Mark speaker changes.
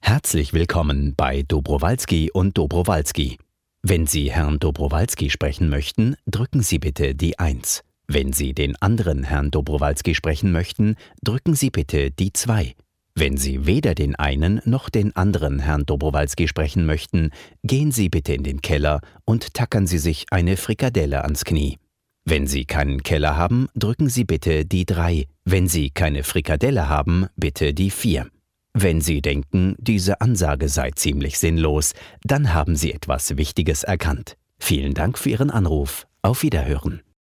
Speaker 1: Herzlich willkommen bei Dobrowolski und Dobrowolski. Wenn Sie Herrn Dobrowolski sprechen möchten, drücken Sie bitte die 1. Wenn Sie den anderen Herrn Dobrowolski sprechen möchten, drücken Sie bitte die 2. Wenn Sie weder den einen noch den anderen Herrn Dobrowolski sprechen möchten, gehen Sie bitte in den Keller und tackern Sie sich eine Frikadelle ans Knie. Wenn Sie keinen Keller haben, drücken Sie bitte die 3. Wenn Sie keine Frikadelle haben, bitte die 4. Wenn Sie denken, diese Ansage sei ziemlich sinnlos, dann haben Sie etwas Wichtiges erkannt. Vielen Dank für Ihren Anruf. Auf Wiederhören.